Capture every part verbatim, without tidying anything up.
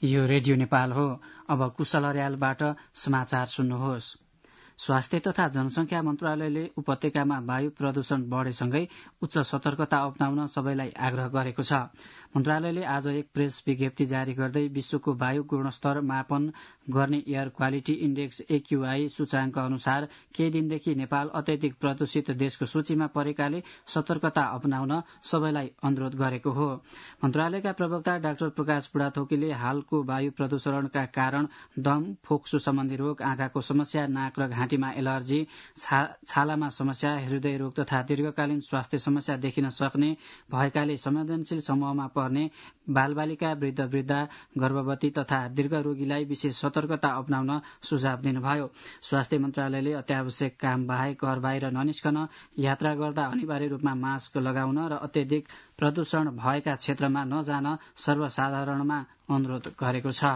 यो रेडियो नेपाल हो। अब कुशल अर्यालबाट समाचार सुन्नुहोस्। स्वास्थ्य तथा जनसंख्या मन्त्रालयले उपत्यकामा वायु प्रदूषण बढ़ेसँगै उच्च सतर्कता अपनाउन सबैलाई आग्रह गरेको छ। मन्त्रालयले आज एक प्रेस विज्ञप्ति जारी गर्दै विश्वको वायु गुणस्तर मापन गर्ने एयर क्वालिटी इण्डेक्स एक्यूआई सूचाङ्क अनुसार केही दिनदेखि नेपाल अत्यधिक प्रदूषित देशको सूचीमा परेकाले सतर्कता अपनाउन सबैलाई अनुरोध गरेको हो। मन्त्रालयका प्रवक्ता डाक्टर प्रकाश बुढाथोकीले हालको वायु प्रदूषणका कारण दम, फोक्सो सम्बन्धी रोग, आँखाको समस्या, नाक र घाँटीमा एलर्जी, छा, छालामा समस्या, हृदय रोग तथा दीर्घकालीन स्वास्थ्य समस्या देखिन सक्ने भएकाले संवेदनशील समूहमा पर्ने बालबालिका, वृद्ध वृद्धा, गर्भवती तथा दीर्घ रोगीलाई विशेष सतर्कता अपनाउन सुझाव दिनुभयो। स्वास्थ्य मन्त्रालयले अत्यावश्यक काम बाहेक घर बाहिर ननिस्कन, यात्रा गर्दा अनिवार्य रूपमा मास्क लगाउन र अत्यधिक प्रदूषण भएका क्षेत्रमा नजान सर्वसाधारणमा अनुरोध गरेको छ।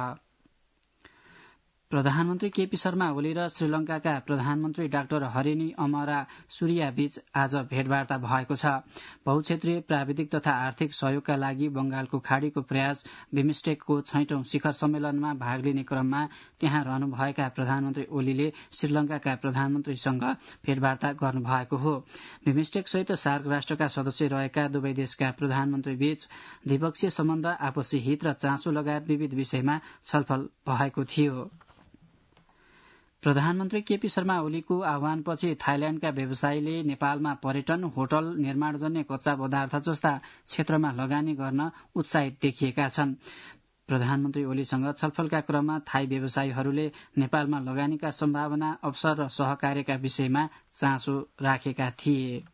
प्रधानमन्त्री केपी शर्मा ओली र श्रीलंकाका प्रधानमन्त्री डाक्टर हरिनी अमरा सूर्या बीच आज भेटवार्ता भएको छ। बहुक्षेत्रीय प्राविधिक तथा आर्थिक सहयोगका लागि बंगालको खाड़ीको प्रयास बिमस्टेकको छैटौं शिखर सम्मेलनमा भाग लिने क्रममा त्यहाँ रहनुभएका प्रधानमन्त्री ओलीले श्रीलंकाका प्रधानमन्त्रीसँग भेटवार्ता गर्नुभएको हो। बिमस्टेक सहित सार्क राष्ट्रका सदस्य रहेका दुवै देशका प्रधानमन्त्री बीच द्विपक्षीय सम्बन्ध, आपसी हित र चासो लगायत विविध विषयमा छलफल भएको थियो। प्रधानमन्त्री केपी शर्मा ओलीको आह्वानपछि थाइल्याण्डका व्यवसायीले नेपालमा पर्यटन, होटल, निर्माणजन्य कच्चा पदार्थ जस्ता क्षेत्रमा लगानी गर्न उत्साहित देखिएका छन्। प्रधानमन्त्री ओलीसँग छलफलका क्रममा थाई व्यवसायीहरूले नेपालमा लगानीका सम्भावना, अवसर र सहकार्यका विषयमा चासो राखेका थिए।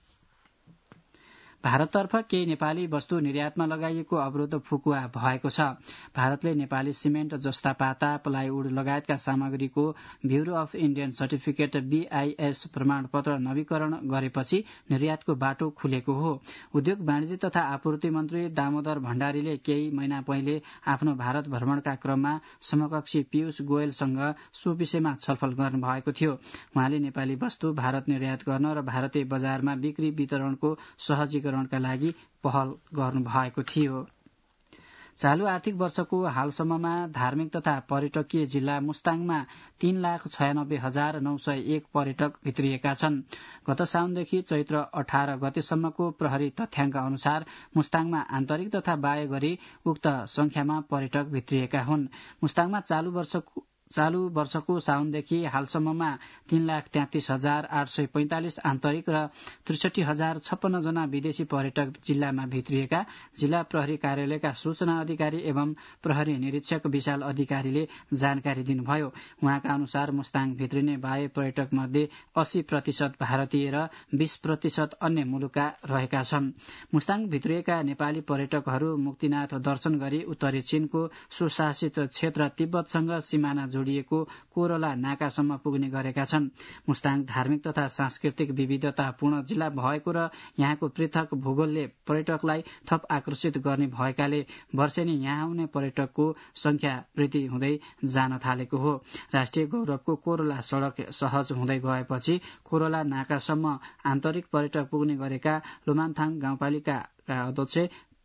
भारततर्फ केही नेपाली वस्तु निर्यातमा लगाइएको अवरोध फुकुवा भएको छ। भारतले नेपाली सिमेन्ट, जस्ता पाता, प्लाइवुड लगायतका सामग्रीको bureau of Indian certificate BIS प्रमाणपत्र नवीकरण गरेपछि निर्यातको बाटो खुलेको हो। उद्योग, वाणिज्य तथा आपूर्ति मन्त्री दामोदर भण्डारीले केही महिना पहिले आफ्नो भारत भ्रमणका क्रममा समकक्षी पीयूष गोयलसँग सो विषयमा छलफल गर्नुभएको थियो। उहाँले नेपाली वस्तु भारत निर्यात गर्न र भारतीय बजारमा बिक्री वितरणको सहजीकरण का लागि पहल गर्नु भएको थियो। चालू आर्थिक वर्षको हालसम्ममा धार्मिक तथा पर्यटकीय जिल्ला मुस्ताङमा तीन लाख छयानब्बे हजार नौ सय एक पर्यटक भित्रिएका छन्। गत साउनदेखि चैत्र अठार गतेसम्मको प्रहरी तथ्याङ्क अनुसार मुस्ताङमा आन्तरिक तथा बाह्य गरी उक्त संख्यामा पर्यटक भित्रिएका हुन्। मुस्ताङमा चालू वर्षको चालू वर्षको साउनदेखि हालसम्ममा तीन लाख तेत्तीस हजार आठ सय पैंतालिस आन्तरिक र त्रिसठी हजार छप्पन्न जना विदेशी पर्यटक जिल्लामा भित्रिएका जिल्ला प्रहरी कार्यालयका सूचना अधिकारी एवं प्रहरी निरीक्षक विशाल अधिकारीले जानकारी दिनुभयो। उहाँका अनुसार मुस्ताङ भित्रिने बाह्य पर्यटक मध्ये अस्सी प्रतिशत भारतीय र बीस प्रतिशत अन्य मुलुकका रहेका छन्। मुस्ताङ भित्रिएका नेपाली पर्यटकहरू मुक्तिनाथ दर्शन गरी उत्तरी चीनको सुशासित क्षेत्र तिब्बतसँग सिमाना जोडिएको कोरला नाकासम्म पुग्ने गरेका छन्। मुस्ताङ धार्मिक तथा सांस्कृतिक विविधतापूर्ण जिल्ला भएको र यहाँको पृथक भूगोलले पर्यटकलाई थप आकर्षित गर्ने भएकाले वर्षेनी यहाँ आउने पर्यटकको संख्या वृद्धि हुँदै जान थालेको हो। राष्ट्रिय गौरवको कोरला सड़क सहज हुँदै गएपछि कोरला नाकासम्म आन्तरिक पर्यटक पुग्ने गरेका लुमान्थाङ गाउँपालिकाका अध्यक्ष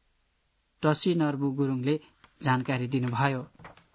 टसी नर्बु गुरूङले जानकारी दिनुभयो।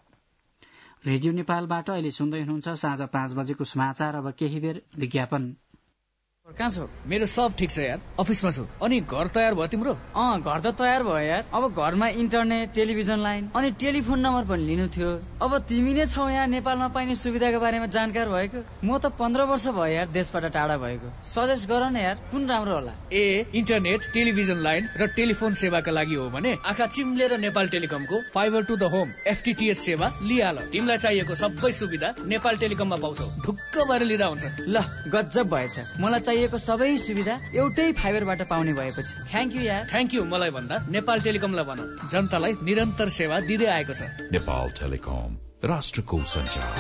रेडियो नेपालबाट अहिले सुन्दै हुनुहुन्छ साँझ पाँच बजेको समाचार। अब केही बेर विज्ञापन। कहाँ छौ? मेरो सब ठिक छ यार, अफिसमा छु। अनि घर तयार भयो तिम्रो? अँ घर त तयार भयो यार। अब घरमा इन्टरनेट, टेलिभिजन लाइन अनि टेलिफोन नम्बर पनि लिनु थियो। अब तिमी नै छौ यहाँ नेपालमा पाइने सुविधाको बारेमा जानकार भएको। म त पन्ध्र वर्ष भयो यार देशबाट टाढा भएको। सजेस्ट गर न यार, कुन राम्रो होला? ए इन्टरनेट, टेलिभिजन लाइन र टेलिफोन सेवाका लागि हो भने आँखा चिम्लेर नेपाल टेलिकमको fibre to the home FTTH सेवा लिहाल। तिमीलाई चाहिएको सबै सुविधा नेपाल टेलिकममा पाउँछौ। ढुक्क भएर लिँदा हुन्छ। ल गजब भएछ। मलाई चाहिएको सबै सुविधा एउटै फाइबरबाट पाउने भएपछि थ्याङ्क यू यार। थ्याङ्क यू मलाई भन्दा नेपाल टेलिकमलाई भन, जनतालाई निरन्तर सेवा दिँदै आएको छ। नेपाल टेलिकम, राष्ट्रको सञ्चार।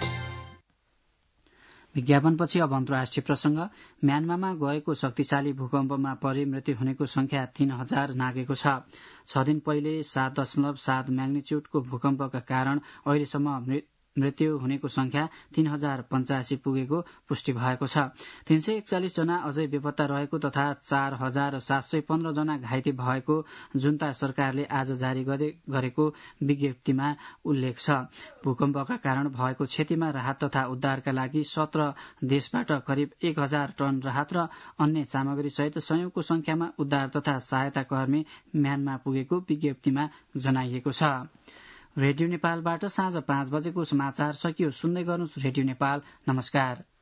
विज्ञापनपछि अब अन्तर्राष्ट्रिय प्रसंग। म्यानमारमा गएको शक्तिशाली भूकम्पमा परि मृत्यु हुनेको संख्या तीन हजार नागेको छ। छ दिन पहिले सात दशमलव सात म्याग्निच्युडको भूकम्पका कारण अहिलेसम्म मृत्यु हुनेको संख्या तीन हजार पञ्चासी पुगेको पुष्टि भएको छ। तीन सय एकचालिस जना अझै बेपत्ता रहेको तथा चार हजार सात सय पन्ध्र जना घाइते भएको जुन्ता सरकारले आज जारी गरेको विज्ञप्तिमा उल्लेख छ। भूकम्पका कारण भएको क्षतिमा राहत तथा उद्धारका लागि सत्र देशबाट करिब एक हजार टन राहत र अन्य सामग्री सहित सयौंको संख्यामा उद्धार तथा सहायता कर्मी म्यानमा पुगेको विज्ञप्तिमा जनाइएको छ। रेडियो नेपालबाट साँझ पाँच बजेको समाचार सकियो। सुन्दै गर्नुहोस् रेडियो नेपाल। नमस्कार।